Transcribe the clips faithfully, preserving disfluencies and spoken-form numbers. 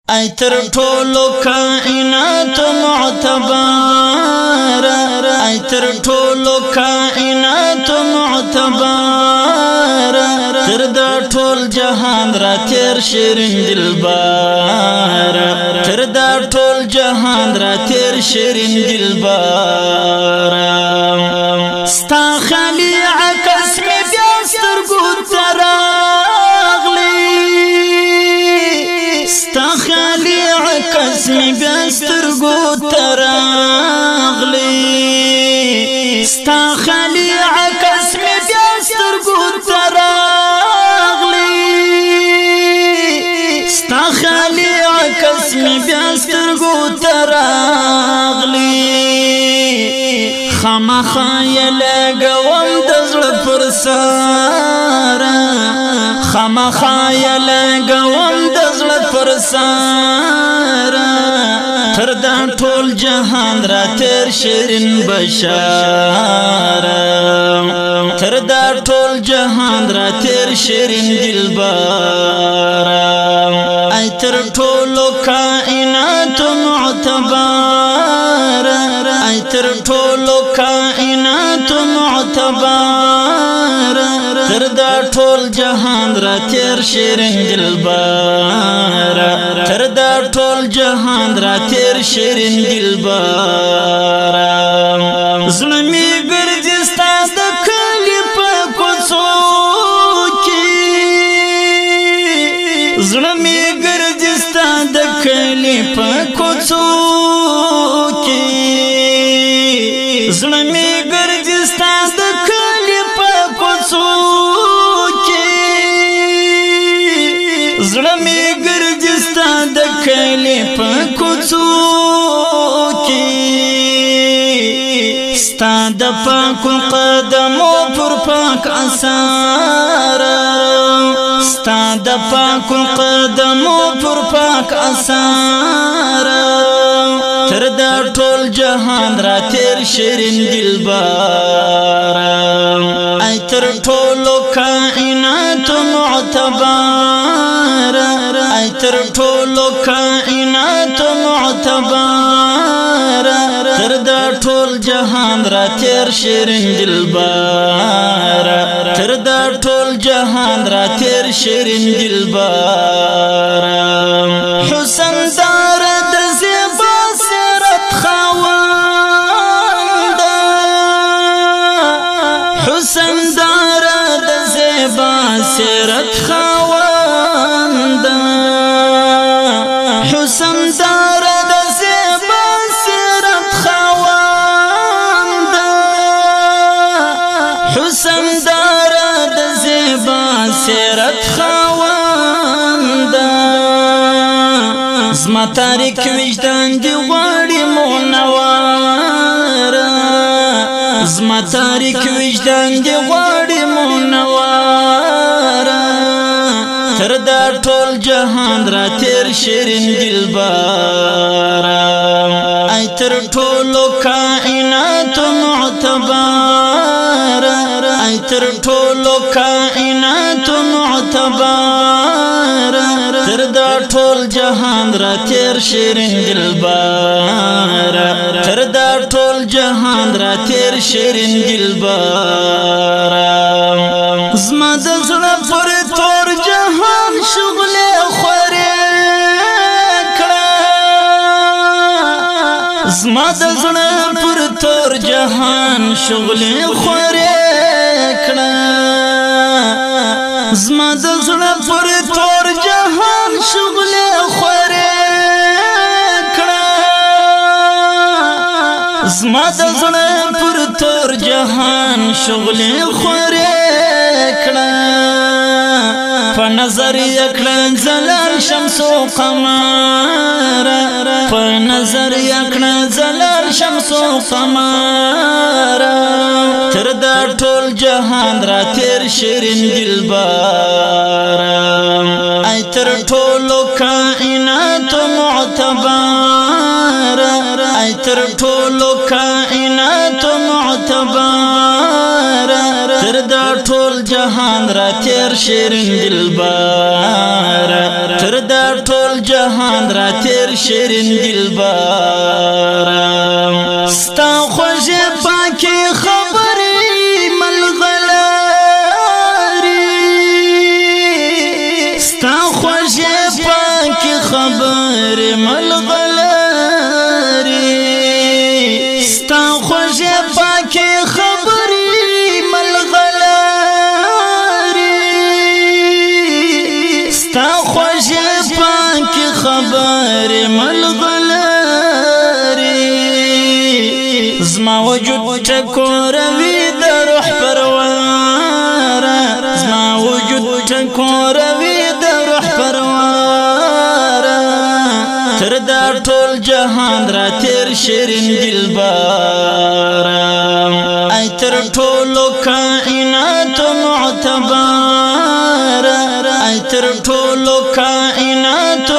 ای تر ټولو کائنات معتبر ای تر ټولو کائنات معتبر تر دا ټول جهان را تیر شیرین دلبر تر دا ټول جهان را تیر شیرین دلبر ستا خلی عکس می بیا سترګو تراغلی ستا خلی عکس می بیا سترګو تراغلی ستا خلی عکس می بیا سترګو تراغلی ستا خلی عکس می بیا سترګو تراغلی خامخا یلګوم د زړه پر سر خامخا یلګوم د زړه پر سر تر دا ټول جهان را تیر شیرین بشار تر دا ټول جهان را تیر شیرین دلبر ای تر ټولو کائنات معتبر ای تر ټولو کائنات معتبر تر دا ټول جهان را تیر شیرین دلبر تر دا ټول جهان را تیر شیرین دلبر زړه می ګرځي ستا د کلي په کوڅو کې زړه می ګرځي ستا د کلي په کوڅو کې زړه می ګرځي ستا د کلي په کوڅو کې زړه می ګرځي ستا د کلي په کوڅو کې ستا د پاکو قدمو پر پاک اثر ستا د پاکو قدمو پر پاک اثر تر دا ټول جهان را تیر شیرین دلبر ای تر ټولو کائنات معتبر ای تر ټولو کائنات معتبر تر دا ټول جهان را تیر شیرین دلبر تر دا ټول جهان را تیر شیرین دلبر حسن دار د زیبا سیرت خاوند حسن دار د زیبا سیرت خاوند حسن دار د زیبا سیرت خاوند حسن دار د زیبا سیرت خاوند زما تاریک وجدان دی غواړي مونوار زما تاریک وجدان دی غواړي مونوار تر دا ټول جهان را تیر شیرین دلبر ای تر ټولو کائنات معتبر ای تر ټولو کائنات معتبر تر دا ټول جهان را تیر شیرین دلبر تر دا ټول جهان را تیر شیرین دلبر زما د زړه پر تور جهان شغله خورې کړه زما د زړه پر تور جهان شغله خورې کړه زما د زړه پر تور جهان شغله خورې کړه زما د زړه پر تور جهان شغله خورې کړه په نظر یکړه زلال شمس او قمر په نظر یکړه زلال شمس او قمر تر دا ټول جهان را تیر شیرین دلبر ای تر ټولو کائنات معتبر ای تر ټولو کائنات معتبر تر دا ټول جهان را تیر شیرین دلبر تر دا ټول ټول جهان را تیر شیرین دلبره ستا خوږې پاکې خبرې ملغلرې ستا خوږې پاکې خبرې ملغلرې ستا خوږې پاکې خبرې ملغلرې ستا خوږې پاکې خبرې ملغلرې زما وجود ټکوروي د روح پرواره زما وجود ټکوروي د روح پرواره تر دا ټول جهان را تیر شیرین دلبره ای تر ټولو کائناتو معتبره ای تر ټولو کائناتو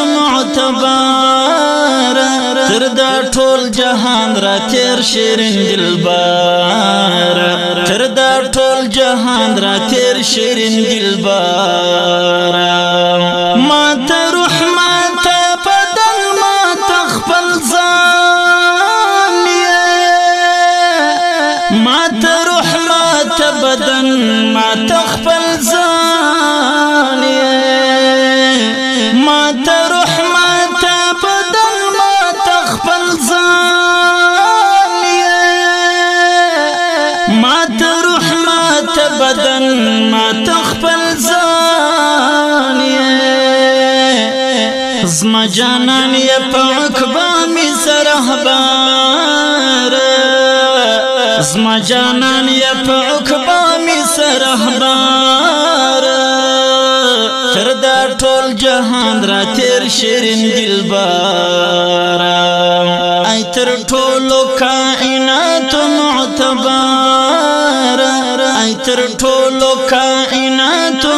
معتبره تر دا ټول جهان را تیر شیرین دلبره تر دا ټول جهان را تیر شیرین دلبره ما ته روح ما ته بدن ما ته خپل ځان ما ته روح ما ته بدن ما ته خپل ځان ما ته روح ما ته بدن ما ته خپل ځان ما ته روح ما ته بدن ما ته خپل ځان زما جانان یې په عقبه مې سرهباره زما جانان یې په عقبه مې سرهباره تر دا ټول جهان را تیر شیرین دلبره ای تر ټولو کائناتو معتبره ای تر ټولو کائناتو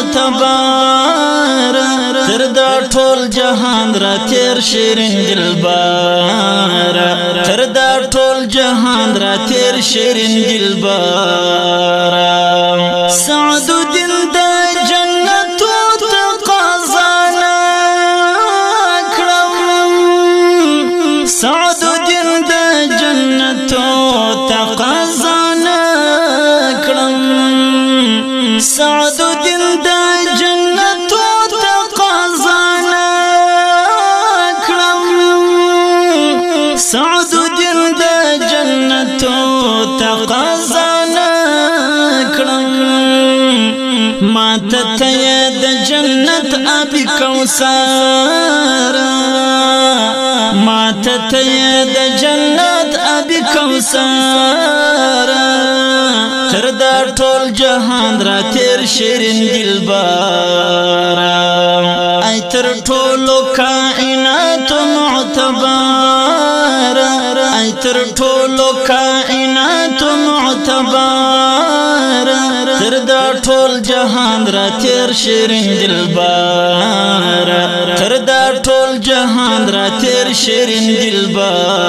معتبره تر دا ټول جهان را تیر شیرین دلبره تر دا ټول جهان را تیر شیرین دلبره سعد الدین د جنتو تقاضانا کړم سعد الدین د جنتو تقاضانا کړم سعد الدین د جنتو تقاضانا کړم سعد الدین د جنتو تقاضانا کړم ما ته ته د جنت ابي کوثر ما ته ته د جنت ابي کوثر تر دا ټول جهان را تیر شیرین دلبره ای تر ټولو کائناتو معتبره ای تر ټولو کائناتو معتبره تر دا ټول جهان را تیر شیرین دلبره تر دا ټول جهان را تیر شیرین دلبره